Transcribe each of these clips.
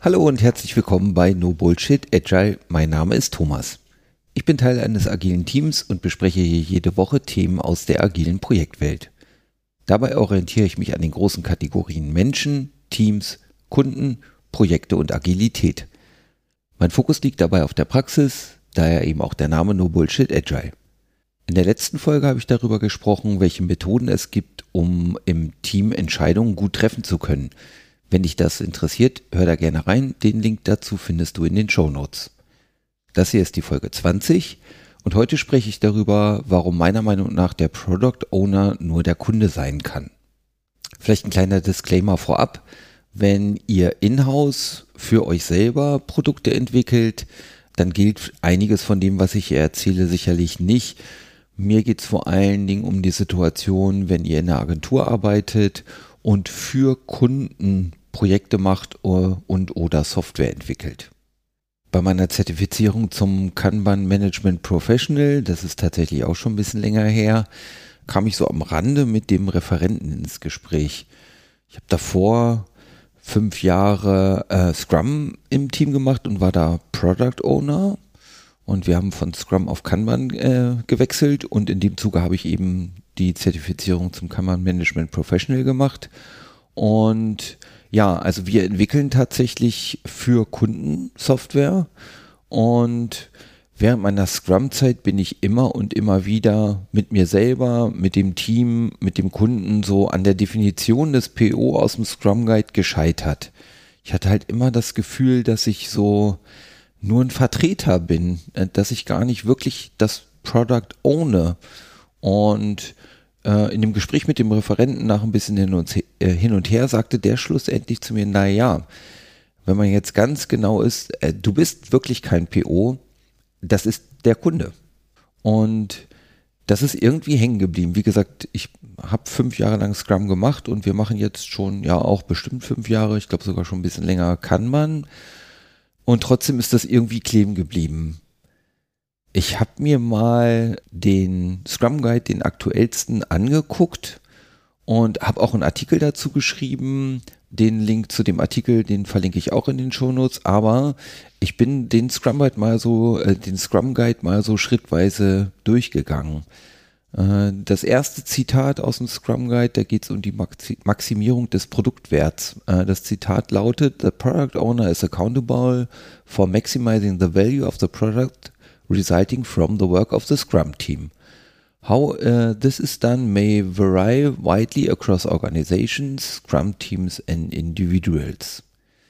Hallo und herzlich willkommen bei No Bullshit Agile. Mein Name ist Thomas. Ich bin Teil eines agilen Teams und bespreche hier jede Woche Themen aus der agilen Projektwelt. Dabei orientiere ich mich an den großen Kategorien Menschen, Teams, Kunden, Projekte und Agilität. Mein Fokus liegt dabei auf der Praxis, daher eben auch der Name No Bullshit Agile. In der letzten Folge habe ich darüber gesprochen, welche Methoden es gibt, um im Team Entscheidungen gut treffen zu können. Wenn dich das interessiert, hör da gerne rein. Den Link dazu findest du in den Shownotes. Das hier ist die Folge 20 und heute spreche ich darüber, warum meiner Meinung nach der Product Owner nur der Kunde sein kann. Vielleicht ein kleiner Disclaimer vorab. Wenn ihr in-house für euch selber Produkte entwickelt, dann gilt einiges von dem, was ich hier erzähle, sicherlich nicht. Mir geht es vor allen Dingen um die Situation, wenn ihr in einer Agentur arbeitet und für Kunden Projekte macht und oder Software entwickelt. Bei meiner Zertifizierung zum Kanban Management Professional, das ist tatsächlich auch schon ein bisschen länger her, kam ich so am Rande mit dem Referenten ins Gespräch. Ich habe davor 5 Jahre Scrum im Team gemacht und war da Product Owner. Und wir haben von Scrum auf Kanban gewechselt und in dem Zuge habe ich eben die Zertifizierung zum Kanban Management Professional gemacht. Und ja, also wir entwickeln tatsächlich für Kunden Software und während meiner Scrum-Zeit bin ich immer und immer wieder mit mir selber, mit dem Team, mit dem Kunden so an der Definition des PO aus dem Scrum Guide gescheitert. Ich hatte halt immer das Gefühl, dass ich so nur ein Vertreter bin, dass ich gar nicht wirklich das Product owne. Und in dem Gespräch mit dem Referenten nach ein bisschen hin und her sagte der schlussendlich zu mir, naja, wenn man jetzt ganz genau ist, du bist wirklich kein PO, das ist der Kunde. Und das ist irgendwie hängen geblieben. Wie gesagt, ich habe 5 Jahre lang Scrum gemacht und wir machen jetzt schon ja auch bestimmt 5 Jahre, ich glaube sogar schon ein bisschen länger Kanban. Und trotzdem ist das irgendwie kleben geblieben. Ich habe mir mal den Scrum Guide, den aktuellsten, angeguckt und habe auch einen Artikel dazu geschrieben. Den Link zu dem Artikel, den verlinke ich auch in den Shownotes. Aber ich bin den Scrum Guide mal so schrittweise durchgegangen. Das erste Zitat aus dem Scrum Guide, da geht es um die Maximierung des Produktwerts. Das Zitat lautet: The product owner is accountable for maximizing the value of the product resulting from the work of the Scrum team. How this is done may vary widely across organizations, Scrum teams and individuals.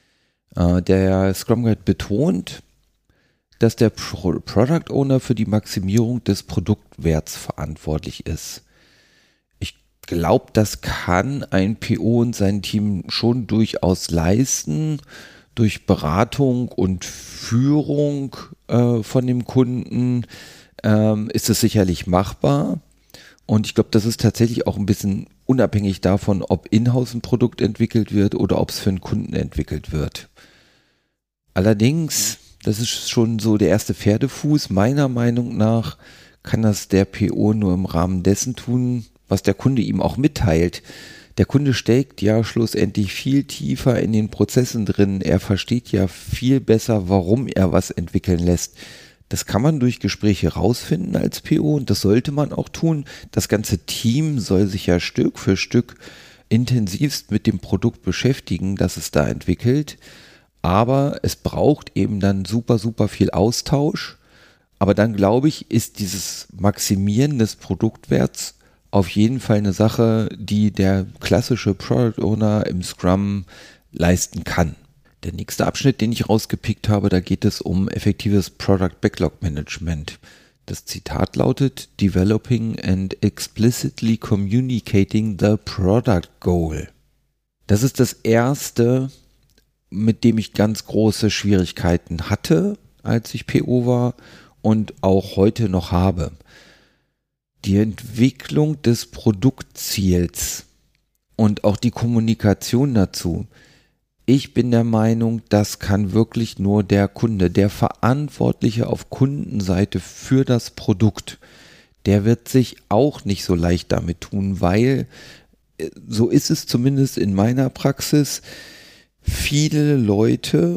Der Scrum Guide betont, dass der Product Owner für die Maximierung des Produktwerts verantwortlich ist. Ich glaube, das kann ein PO und sein Team schon durchaus leisten. Durch Beratung und Führung von dem Kunden ist es sicherlich machbar. Und ich glaube, das ist tatsächlich auch ein bisschen unabhängig davon, ob in-house ein Produkt entwickelt wird oder ob es für einen Kunden entwickelt wird. Allerdings, das ist schon so der erste Pferdefuß. Meiner Meinung nach kann das der PO nur im Rahmen dessen tun, was der Kunde ihm auch mitteilt. Der Kunde steckt ja schlussendlich viel tiefer in den Prozessen drin. Er versteht ja viel besser, warum er was entwickeln lässt. Das kann man durch Gespräche rausfinden als PO und das sollte man auch tun. Das ganze Team soll sich ja Stück für Stück intensivst mit dem Produkt beschäftigen, das es da entwickelt. Aber es braucht eben dann super, super viel Austausch. Aber dann, glaube ich, ist dieses Maximieren des Produktwerts auf jeden Fall eine Sache, die der klassische Product Owner im Scrum leisten kann. Der nächste Abschnitt, den ich rausgepickt habe, da geht es um effektives Product Backlog Management. Das Zitat lautet: Developing and explicitly communicating the product goal. Das ist das erste, mit dem ich ganz große Schwierigkeiten hatte, als ich PO war und auch heute noch habe. Die Entwicklung des Produktziels und auch die Kommunikation dazu. Ich bin der Meinung, das kann wirklich nur der Kunde, der Verantwortliche auf Kundenseite für das Produkt. Der wird sich auch nicht so leicht damit tun, weil, so ist es zumindest in meiner Praxis, viele Leute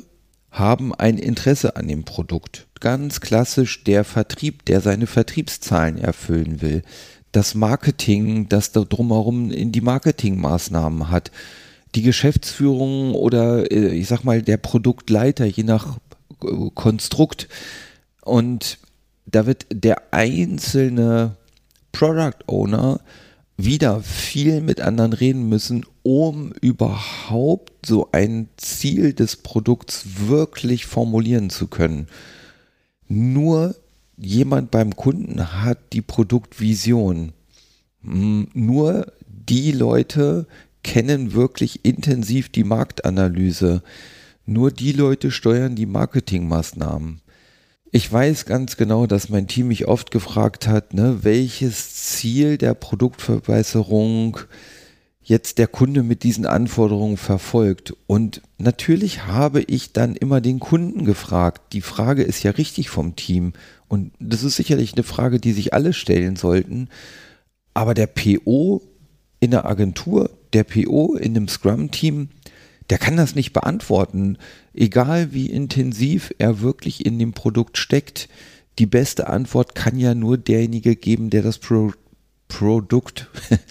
haben ein Interesse an dem Produkt. Ganz klassisch der Vertrieb, der seine Vertriebszahlen erfüllen will. Das Marketing, das da drumherum in die Marketingmaßnahmen hat. Die Geschäftsführung oder ich sag mal der Produktleiter, je nach Konstrukt. Und da wird der einzelne Product Owner wieder viel mit anderen reden müssen, um überhaupt so ein Ziel des Produkts wirklich formulieren zu können. Nur jemand beim Kunden hat die Produktvision. Nur die Leute kennen wirklich intensiv die Marktanalyse. Nur die Leute steuern die Marketingmaßnahmen. Ich weiß ganz genau, dass mein Team mich oft gefragt hat, welches Ziel der Produktverbesserung jetzt der Kunde mit diesen Anforderungen verfolgt. Und natürlich habe ich dann immer den Kunden gefragt. Die Frage ist ja richtig vom Team. Und das ist sicherlich eine Frage, die sich alle stellen sollten. Aber der PO in der Agentur, der PO in dem Scrum-Team, der kann das nicht beantworten, egal wie intensiv er wirklich in dem Produkt steckt. Die beste Antwort kann ja nur derjenige geben, der das Produkt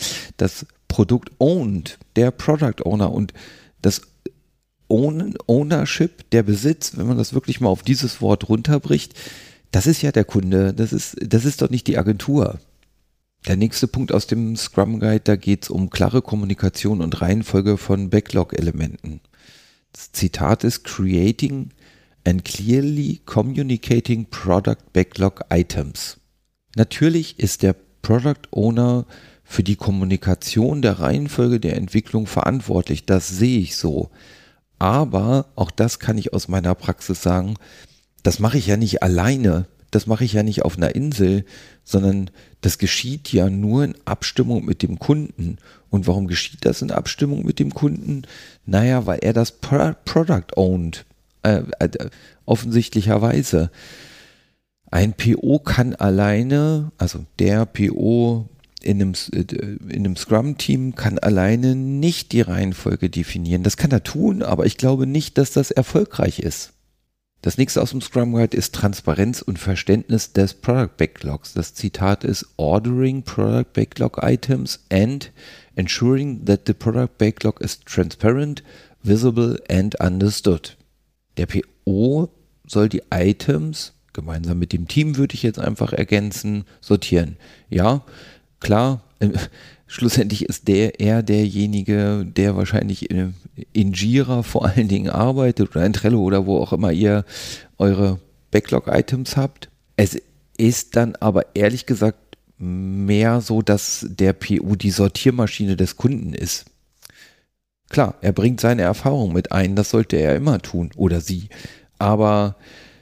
owned, der Product Owner. Und das Ownership, der Besitz, wenn man das wirklich mal auf dieses Wort runterbricht, das ist ja der Kunde, das ist doch nicht die Agentur. Der nächste Punkt aus dem Scrum Guide, da geht es um klare Kommunikation und Reihenfolge von Backlog-Elementen. Das Zitat ist: Creating and clearly communicating product backlog items. Natürlich ist der Product Owner für die Kommunikation der Reihenfolge der Entwicklung verantwortlich. Das sehe ich so. Aber auch das kann ich aus meiner Praxis sagen, das mache ich ja nicht alleine. Das mache ich ja nicht auf einer Insel, sondern das geschieht ja nur in Abstimmung mit dem Kunden. Und warum geschieht das in Abstimmung mit dem Kunden? Naja, weil er das Product owned, offensichtlicherweise. Ein PO kann alleine, also der PO in einem Scrum-Team kann alleine nicht die Reihenfolge definieren. Das kann er tun, aber ich glaube nicht, dass das erfolgreich ist. Das nächste aus dem Scrum Guide ist Transparenz und Verständnis des Product Backlogs. Das Zitat ist: Ordering Product Backlog Items and ensuring that the Product Backlog is transparent, visible and understood. Der PO soll die Items, gemeinsam mit dem Team würde ich jetzt einfach ergänzen, sortieren. Ja, klar, schlussendlich ist er derjenige, der wahrscheinlich in Jira vor allen Dingen arbeitet oder in Trello oder wo auch immer ihr eure Backlog-Items habt. Es ist dann aber ehrlich gesagt mehr so, dass der PO die Sortiermaschine des Kunden ist. Klar, er bringt seine Erfahrung mit ein, das sollte er immer tun oder sie. Aber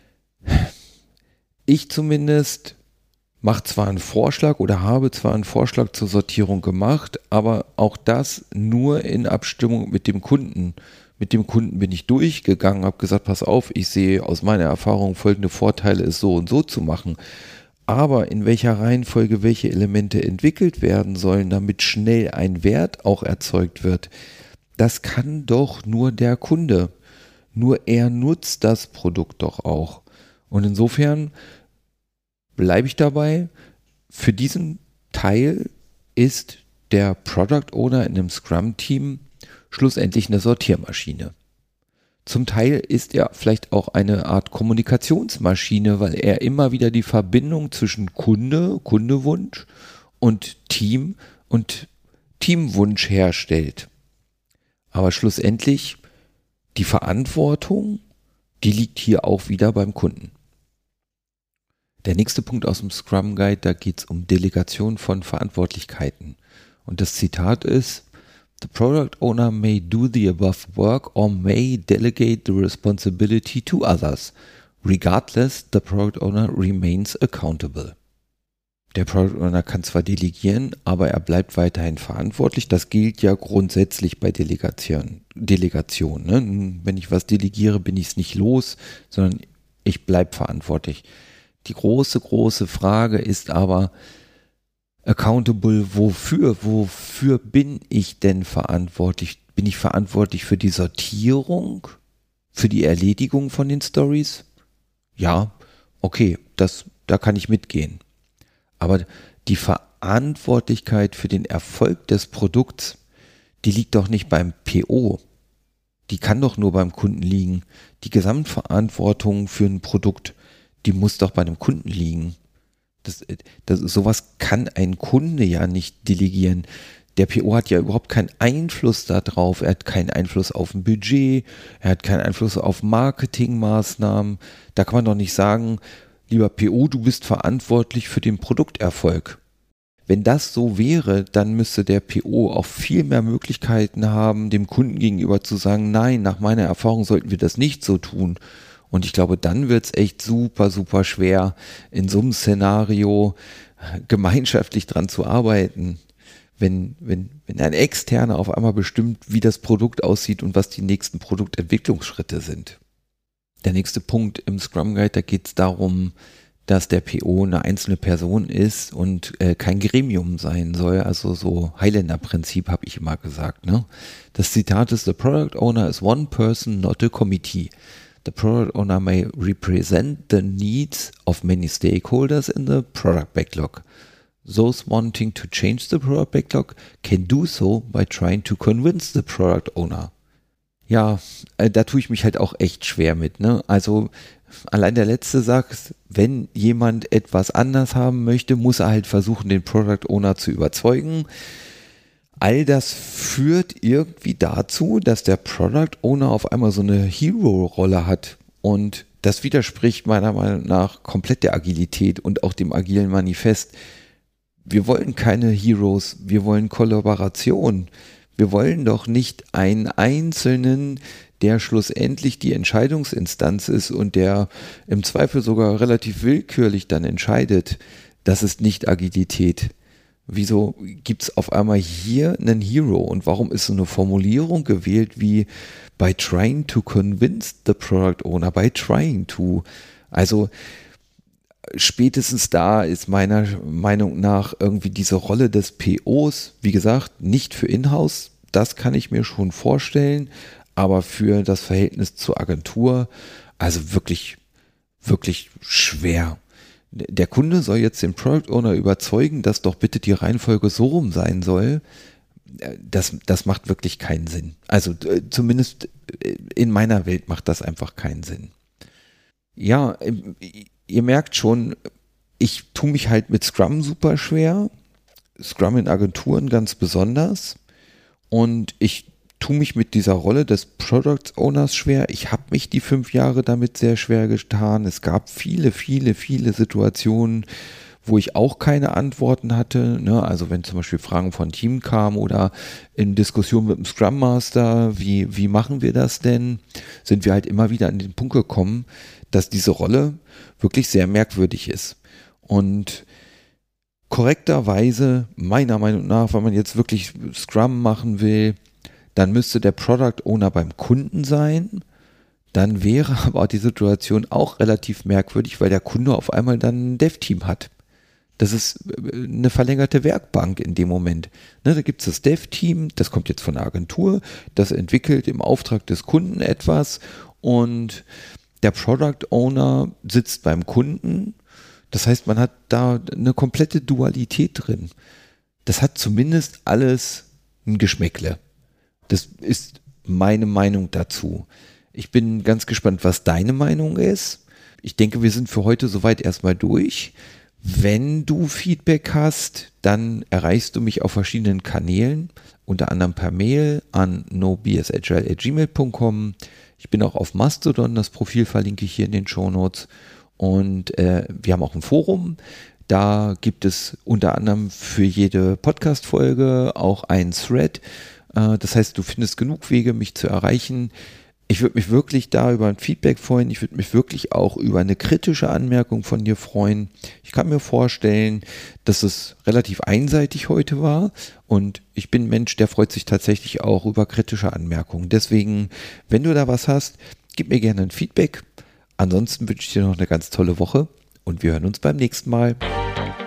ich zumindest mache zwar einen Vorschlag oder habe zwar einen Vorschlag zur Sortierung gemacht, aber auch das nur in Abstimmung mit dem Kunden. Mit dem Kunden bin ich durchgegangen, habe gesagt, pass auf, ich sehe aus meiner Erfahrung folgende Vorteile, es so und so zu machen. Aber in welcher Reihenfolge welche Elemente entwickelt werden sollen, damit schnell ein Wert auch erzeugt wird, das kann doch nur der Kunde. Nur er nutzt das Produkt doch auch. Und insofern bleibe ich dabei, für diesen Teil ist der Product Owner in einem Scrum-Team schlussendlich eine Sortiermaschine. Zum Teil ist er vielleicht auch eine Art Kommunikationsmaschine, weil er immer wieder die Verbindung zwischen Kundewunsch und Teamwunsch herstellt. Aber schlussendlich die Verantwortung, die liegt hier auch wieder beim Kunden. Der nächste Punkt aus dem Scrum Guide, da geht es um Delegation von Verantwortlichkeiten. Und das Zitat ist: The product owner may do the above work or may delegate the responsibility to others. Regardless, the product owner remains accountable. Der Product Owner kann zwar delegieren, aber er bleibt weiterhin verantwortlich. Das gilt ja grundsätzlich bei Delegation. Ne? Wenn ich was delegiere, bin ich es nicht los, sondern ich bleibe verantwortlich. Die große Frage ist aber, accountable wofür? Wofür bin ich denn verantwortlich? Bin ich verantwortlich für die Sortierung? für die Erledigung von den Stories? Ja, okay, da kann ich mitgehen. Aber die Verantwortlichkeit für den Erfolg des Produkts, die liegt doch nicht beim PO. Die kann doch nur beim Kunden liegen. Die Gesamtverantwortung für ein Produkt, die muss doch bei dem Kunden liegen. Sowas kann ein Kunde ja nicht delegieren. Der PO hat ja überhaupt keinen Einfluss darauf. Er hat keinen Einfluss auf ein Budget. Er hat keinen Einfluss auf Marketingmaßnahmen. Da kann man doch nicht sagen, lieber PO, du bist verantwortlich für den Produkterfolg. Wenn das so wäre, dann müsste der PO auch viel mehr Möglichkeiten haben, dem Kunden gegenüber zu sagen, nein, nach meiner Erfahrung sollten wir das nicht so tun. Und ich glaube, dann wird es echt super, super schwer, in so einem Szenario gemeinschaftlich dran zu arbeiten. Wenn ein Externer auf einmal bestimmt, wie das Produkt aussieht und was die nächsten Produktentwicklungsschritte sind. Der nächste Punkt im Scrum Guide, da geht es darum, dass der PO eine einzelne Person ist und kein Gremium sein soll, also so Highlander-Prinzip habe ich immer gesagt. Ne? Das Zitat ist: The Product Owner is one person, not a committee. The Product Owner may represent the needs of many stakeholders in the product backlog. Those wanting to change the product backlog can do so by trying to convince the product owner. Ja, da tue ich mich halt auch echt schwer mit. Ne? Also allein der letzte sagt, wenn jemand etwas anders haben möchte, muss er halt versuchen, den Product Owner zu überzeugen. All das führt irgendwie dazu, dass der Product Owner auf einmal so eine Hero-Rolle hat. Und das widerspricht meiner Meinung nach komplett der Agilität und auch dem agilen Manifest. Wir wollen keine Heroes, wir wollen Kollaboration. Wir wollen doch nicht einen Einzelnen, der schlussendlich die Entscheidungsinstanz ist und der im Zweifel sogar relativ willkürlich dann entscheidet. Das ist nicht Agilität. Wieso gibt es auf einmal hier einen Hero und warum ist so eine Formulierung gewählt wie by trying to convince the product owner, by trying to? Also spätestens da ist meiner Meinung nach irgendwie diese Rolle des POs, wie gesagt, nicht für Inhouse, das kann ich mir schon vorstellen, aber für das Verhältnis zur Agentur, also wirklich, wirklich schwer. Der Kunde soll jetzt den Product Owner überzeugen, dass doch bitte die Reihenfolge so rum sein soll. Das macht wirklich keinen Sinn. Also zumindest in meiner Welt macht das einfach keinen Sinn. Ja, ihr merkt schon, ich tue mich halt mit Scrum super schwer, Scrum in Agenturen ganz besonders, und ich tue mich mit dieser Rolle des Product Owners schwer. Ich habe mich die 5 Jahre damit sehr schwer getan. Es gab viele, viele, viele Situationen, wo ich auch keine Antworten hatte. Ne? Also wenn zum Beispiel Fragen von Team kamen oder in Diskussion mit dem Scrum Master, wie machen wir das denn, sind wir halt immer wieder an den Punkt gekommen, dass diese Rolle wirklich sehr merkwürdig ist. Und korrekterweise, meiner Meinung nach, wenn man jetzt wirklich Scrum machen will, dann müsste der Product Owner beim Kunden sein. Dann wäre aber die Situation auch relativ merkwürdig, weil der Kunde auf einmal dann ein Dev-Team hat. Das ist eine verlängerte Werkbank in dem Moment. Ne, da gibt es das Dev-Team, das kommt jetzt von der Agentur, das entwickelt im Auftrag des Kunden etwas und der Product Owner sitzt beim Kunden. Das heißt, man hat da eine komplette Dualität drin. Das hat zumindest alles ein Geschmäckle. Das ist meine Meinung dazu. Ich bin ganz gespannt, was deine Meinung ist. Ich denke, wir sind für heute soweit erstmal durch. Wenn du Feedback hast, dann erreichst du mich auf verschiedenen Kanälen, unter anderem per Mail an nobsagile@gmail.com. Ich bin auch auf Mastodon, das Profil verlinke ich hier in den Shownotes. Und wir haben auch ein Forum. Da gibt es unter anderem für jede Podcast-Folge auch einen Thread. Das heißt, du findest genug Wege, mich zu erreichen. Ich würde mich wirklich da über ein Feedback freuen. Ich würde mich wirklich auch über eine kritische Anmerkung von dir freuen. Ich kann mir vorstellen, dass es relativ einseitig heute war. Und ich bin ein Mensch, der freut sich tatsächlich auch über kritische Anmerkungen. Deswegen, wenn du da was hast, gib mir gerne ein Feedback. Ansonsten wünsche ich dir noch eine ganz tolle Woche und wir hören uns beim nächsten Mal.